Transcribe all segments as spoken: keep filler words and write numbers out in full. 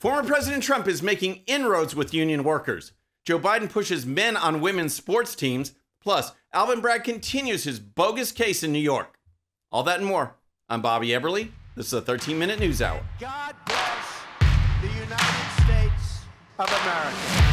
Former President Trump is making inroads with union workers. Joe Biden pushes men on women's sports teams. Plus, Alvin Bragg continues his bogus case in New York. All that and more. I'm Bobby Eberle. This is a thirteen minute News Hour. God bless the United States of America.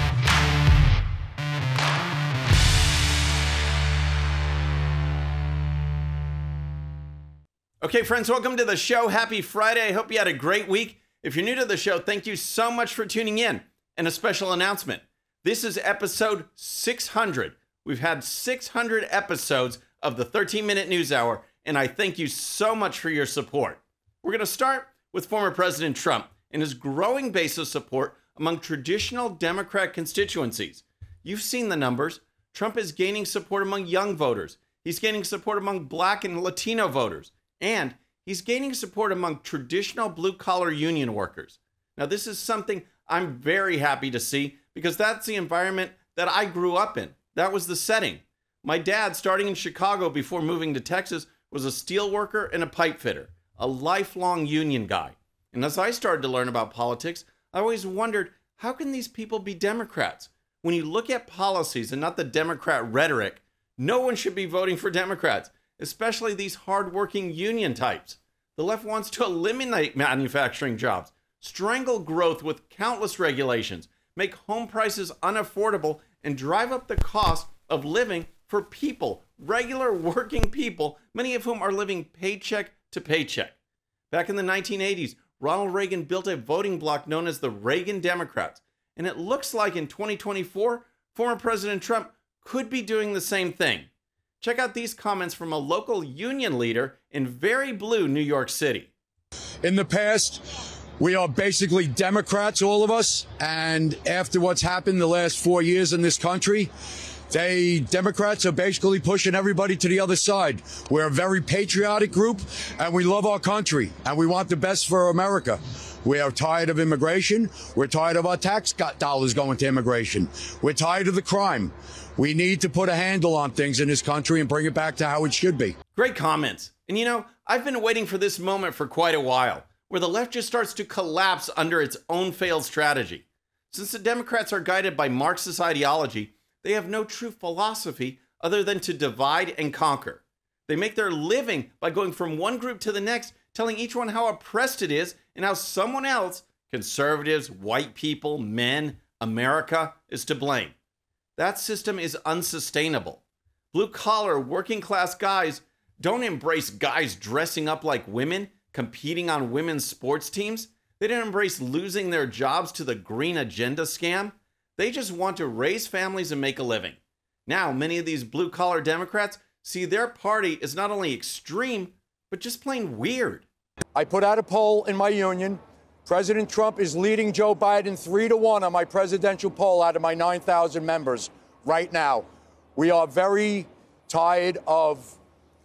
Okay, friends, welcome to the show. Happy Friday. I hope you had a great week. If you're new to the show, thank you so much for tuning in. And a special announcement. This is episode six hundred. We've had six hundred episodes of the thirteen minute News Hour, and I thank you so much for your support. We're going to start with former President Trump and his growing base of support among traditional Democrat constituencies. You've seen the numbers. Trump is gaining support among young voters. He's gaining support among Black and Latino voters. And he's gaining support among traditional blue-collar union workers. Now, this is something I'm very happy to see because that's the environment that I grew up in. That was the setting. My dad, starting in Chicago before moving to Texas, was a steel worker and a pipe fitter, a lifelong union guy. And as I started to learn about politics, I always wondered, how can these people be Democrats? When you look at policies and not the Democrat rhetoric, no one should be voting for Democrats, especially these hardworking union types. The left wants to eliminate manufacturing jobs, strangle growth with countless regulations, make home prices unaffordable, and drive up the cost of living for people, regular working people, many of whom are living paycheck to paycheck. Back in the nineteen eighties, Ronald Reagan built a voting bloc known as the Reagan Democrats, and it looks like in twenty twenty-four, former President Trump could be doing the same thing. Check out these comments from a local union leader in very blue New York City. In the past, we are basically Democrats, all of us. And after what's happened the last four years in this country, they Democrats are basically pushing everybody to the other side. We're a very patriotic group, and we love our country, and we want the best for America. We are tired of immigration. We're tired of our tax dollars going to immigration. We're tired of the crime. We need to put a handle on things in this country and bring it back to how it should be. Great comments. And you know, I've been waiting for this moment for quite a while, where the left just starts to collapse under its own failed strategy. Since the Democrats are guided by Marxist ideology, they have no true philosophy other than to divide and conquer. They make their living by going from one group to the next, telling each one how oppressed it is and how someone else, conservatives, white people, men, America, is to blame. That system is unsustainable. Blue-collar, working-class guys don't embrace guys dressing up like women, competing on women's sports teams. They don't embrace losing their jobs to the green agenda scam. They just want to raise families and make a living. Now, many of these blue-collar Democrats see their party as not only extreme, but just plain weird. I put out a poll in my union. President Trump is leading Joe Biden three to one on my presidential poll out of my nine thousand members right now. We are very tired of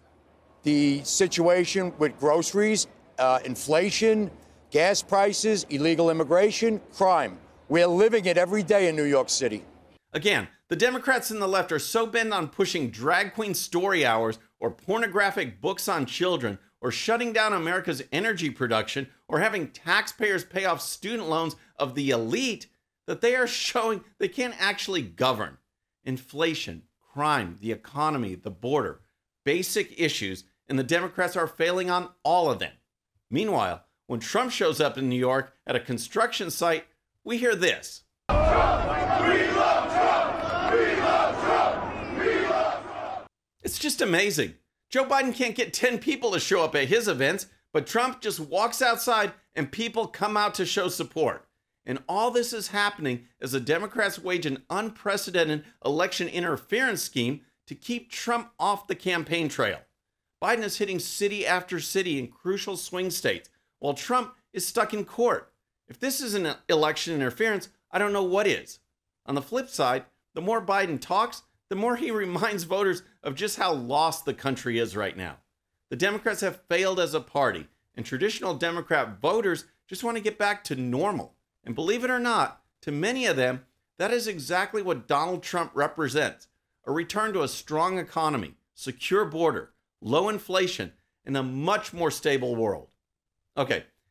the situation with groceries, uh, inflation, gas prices, illegal immigration, crime. We're living it every day in New York City. Again, the Democrats and the left are so bent on pushing drag queen story hours or pornographic books on children or shutting down America's energy production or having taxpayers pay off student loans of the elite that they are showing they can't actually govern. Inflation, crime, the economy, the border, basic issues, and the Democrats are failing on all of them. Meanwhile, when Trump shows up in New York at a construction site, we hear this. Trump, we love Trump, we love Trump, we love Trump. It's just amazing. Joe Biden can't get ten people to show up at his events, but Trump just walks outside and people come out to show support. And all this is happening as the Democrats wage an unprecedented election interference scheme to keep Trump off the campaign trail. Biden is hitting city after city in crucial swing states, while Trump is stuck in court. If this isn't election interference, I don't know what is. On the flip side, the more Biden talks, the more he reminds voters of just how lost the country is right now. The Democrats have failed as a party, and traditional Democrat voters just want to get back to normal. And believe it or not, to many of them, that is exactly what Donald Trump represents. A return to a strong economy, secure border, low inflation, and a much more stable world. Okay,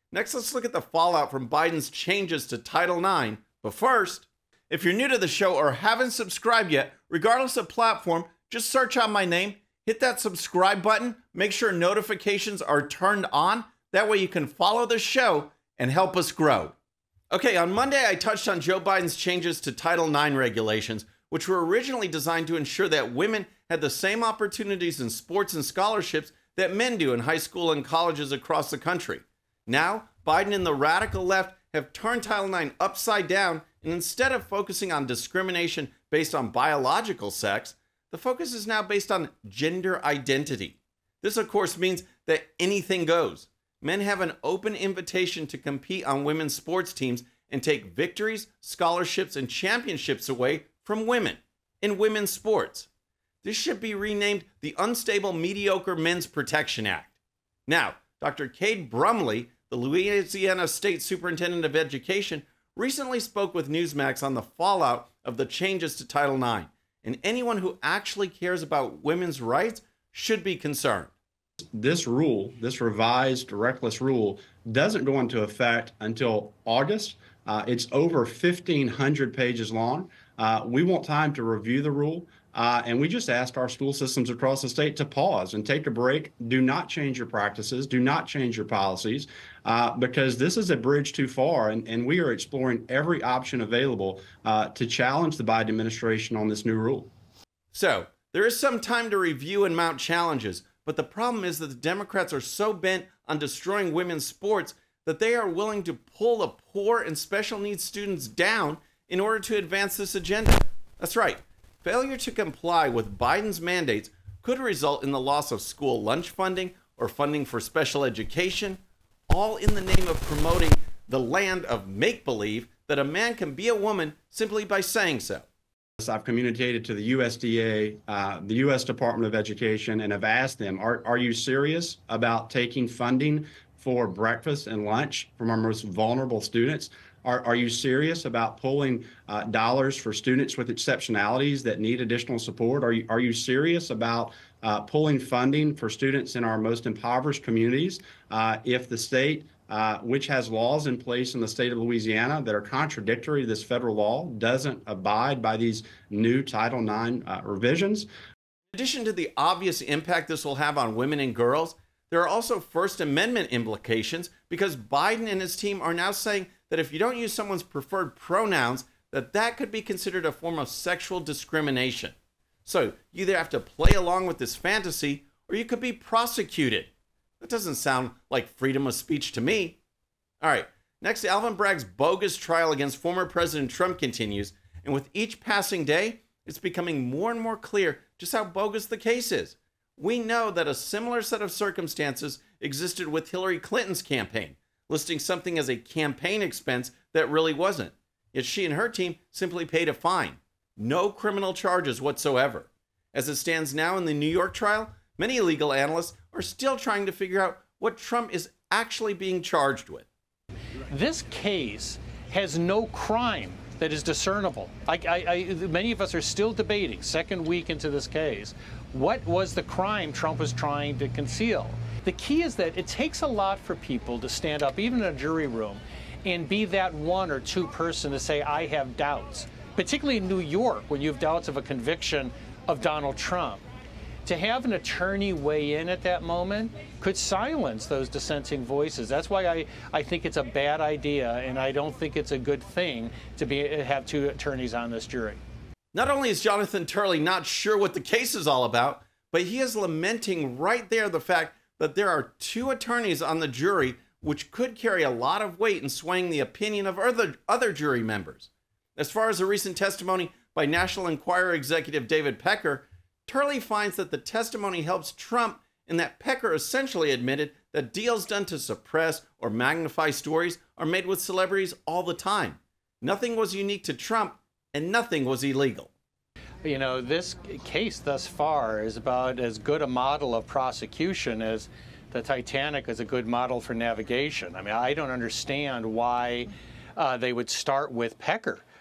Next, let's look at the fallout from Biden's changes to Title nine. But first, if you're new to the show or haven't subscribed yet, regardless of platform, just search out my name, hit that subscribe button, make sure notifications are turned on. That way you can follow the show and help us grow. Okay, on Monday, I touched on Joe Biden's changes to Title nine regulations, which were originally designed to ensure that women had the same opportunities in sports and scholarships that men do in high school and colleges across the country. Now, Biden and the radical left have turned Title nine upside down, and instead of focusing on discrimination based on biological sex, the focus is now based on gender identity. This, of course, means that anything goes. Men have an open invitation to compete on women's sports teams and take victories, scholarships, and championships away from women in women's sports. This should be renamed the Unstable Mediocre Men's Protection Act. Now, Doctor Cade Brumley, the Louisiana State Superintendent of Education, recently spoke with Newsmax on the fallout of the changes to Title nine, and anyone who actually cares about women's rights should be concerned. This rule, this revised reckless rule, doesn't go into effect until August. Uh, it's over fifteen hundred pages long. Uh, we want time to review the rule, uh, and we just asked our school systems across the state to pause and take a break. Do not change your practices. Do not change your policies, uh, because this is a bridge too far, and, and we are exploring every option available uh, to challenge the Biden administration on this new rule. So, there is some time to review and mount challenges, but the problem is that the Democrats are so bent on destroying women's sports that they are willing to pull the poor and special needs students down in order to advance this agenda. That's right. Failure to comply with Biden's mandates could result in the loss of school lunch funding or funding for special education, all in the name of promoting the land of make-believe that a man can be a woman simply by saying so. I've communicated to the U S D A, uh, the U S Department of Education, and have asked them, are, are you serious about taking funding for breakfast and lunch from our most vulnerable students? Are, are you serious about pulling uh, dollars for students with exceptionalities that need additional support? Are you, are you serious about uh, pulling funding for students in our most impoverished communities uh, if the state, uh, which has laws in place in the state of Louisiana that are contradictory to this federal law, doesn't abide by these new Title nine uh, revisions? In addition to the obvious impact this will have on women and girls, there are also First Amendment implications because Biden and his team are now saying that if you don't use someone's preferred pronouns, that that could be considered a form of sexual discrimination. So you either have to play along with this fantasy or you could be prosecuted. That doesn't sound like freedom of speech to me. All right, next, Alvin Bragg's bogus trial against former President Trump continues, and with each passing day, it's becoming more and more clear just how bogus the case is. We know that a similar set of circumstances existed with Hillary Clinton's campaign, listing something as a campaign expense that really wasn't. Yet she and her team simply paid a fine. No criminal charges whatsoever. As it stands now in the New York trial, many legal analysts are still trying to figure out what Trump is actually being charged with. This case has no crime that is discernible. I, I, I, many of us are still debating, second week into this case, what was the crime Trump was trying to conceal? The key is that it takes a lot for people to stand up, even in a jury room, and be that one or two person to say, I have doubts. Particularly in New York, when you have doubts of a conviction of Donald Trump. To have an attorney weigh in at that moment could silence those dissenting voices. That's why I, I think it's a bad idea, and I don't think it's a good thing to be have two attorneys on this jury. Not only is Jonathan Turley not sure what the case is all about, but he is lamenting right there the fact that there are two attorneys on the jury, which could carry a lot of weight in swaying the opinion of other, other jury members. As far as a recent testimony by National Enquirer executive David Pecker, Turley finds that the testimony helps Trump in that Pecker essentially admitted that deals done to suppress or magnify stories are made with celebrities all the time. Nothing was unique to Trump, and nothing was illegal. You know, this case thus far is about as good a model of prosecution as the Titanic is a good model for navigation. I mean, I don't understand why uh, they would start with Pecker.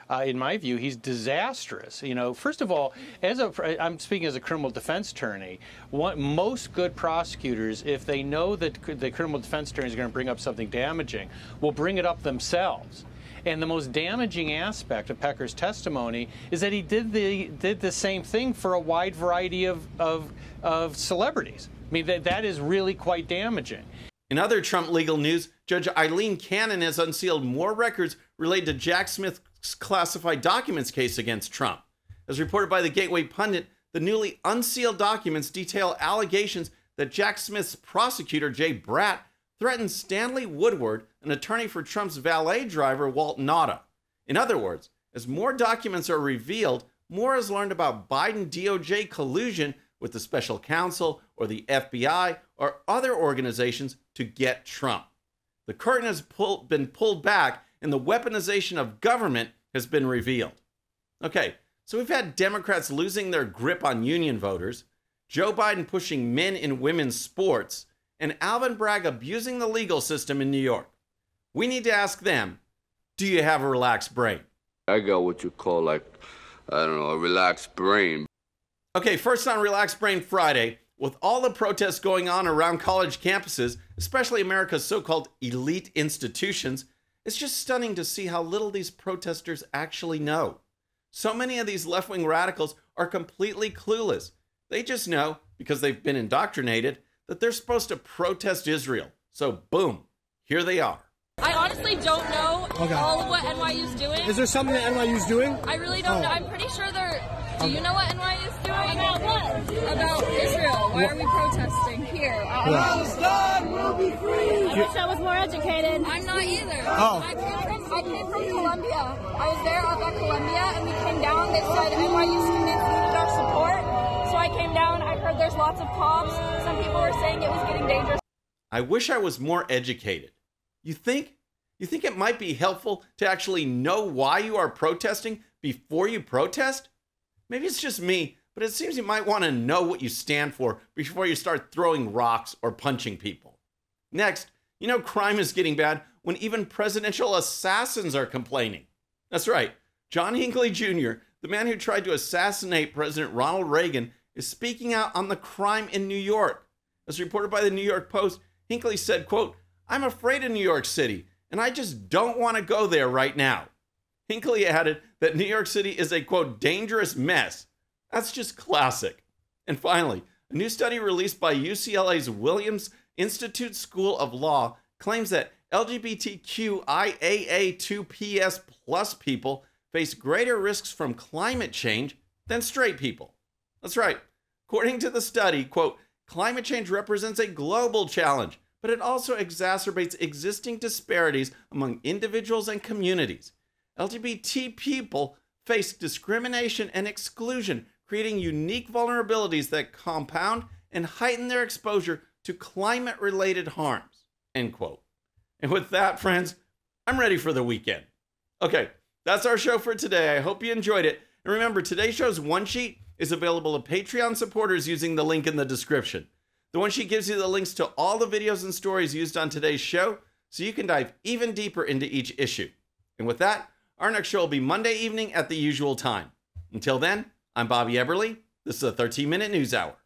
Uh, in my view, he's disastrous. You know, first of all, as a, I'm speaking as a criminal defense attorney. One, most good prosecutors, if they know that the criminal defense attorney is going to bring up something damaging, will bring it up themselves. And the most damaging aspect of Pecker's testimony is that he did the did the same thing for a wide variety of of, of celebrities. I mean, that that is really quite damaging. In other Trump legal news, Judge Eileen Cannon has unsealed more records related to Jack Smith's classified documents case against Trump. As reported by the Gateway Pundit, the newly unsealed documents detail allegations that Jack Smith's prosecutor, Jay Bratt, threatened Stanley Woodward, an attorney for Trump's valet driver, Walt Nauta. In other words, as more documents are revealed, more is learned about Biden D O J collusion with the special counsel or the F B I or other organizations to get Trump. The curtain has pull, been pulled back and the weaponization of government has been revealed. Okay, so we've had Democrats losing their grip on union voters, Joe Biden pushing men in women's sports, and Alvin Bragg abusing the legal system in New York. We need to ask them, do you have a relaxed brain? I got what you call, like, I don't know, a relaxed brain. Okay, first on Relaxed Brain Friday, with all the protests going on around college campuses, especially America's so-called elite institutions, it's just stunning to see how little these protesters actually know. So many of these left-wing radicals are completely clueless. They just know, because they've been indoctrinated, that they're supposed to protest Israel. So boom, here they are. I honestly don't know okay. all of what N Y U's doing. Is there something that N Y U's doing? I really don't oh. know. I'm pretty sure they're... Do okay. you know what N Y U's doing? About what? About Israel. Why what? are we protesting here? Palestine will be free! I wish I was more educated. I'm not either. Oh. I came from, I came from Columbia. I was there up at Columbia and we came down. They said N Y U students needed our support. So I came down. I heard there's lots of cops. Some people were saying it was getting dangerous. I wish I was more educated. You think? You think it might be helpful to actually know why you are protesting before you protest? Maybe it's just me, but it seems you might want to know what you stand for before you start throwing rocks or punching people. Next, you know crime is getting bad when even presidential assassins are complaining. That's right. John Hinckley Junior, the man who tried to assassinate President Ronald Reagan, is speaking out on the crime in New York. As reported by the New York Post, Hinckley said, quote, "I'm afraid of New York City, and I just don't want to go there right now." Hinckley added that New York City is a, quote, dangerous mess. That's just classic. And finally, a new study released by U C L A's Williams Institute School of Law claims that L G B T Q I A A two P S plus people face greater risks from climate change than straight people. That's right. According to the study, quote, "Climate change represents a global challenge, but it also exacerbates existing disparities among individuals and communities. L G B T people face discrimination and exclusion, creating unique vulnerabilities that compound and heighten their exposure to climate-related harms," end quote. And with that, friends, I'm ready for the weekend. Okay, that's our show for today. I hope you enjoyed it. And remember, today's show's one sheet is available to Patreon supporters using the link in the description. The one sheet gives you the links to all the videos and stories used on today's show, so you can dive even deeper into each issue. And with that, our next show will be Monday evening at the usual time. Until then, I'm Bobby Eberle. This is a thirteen minute News Hour.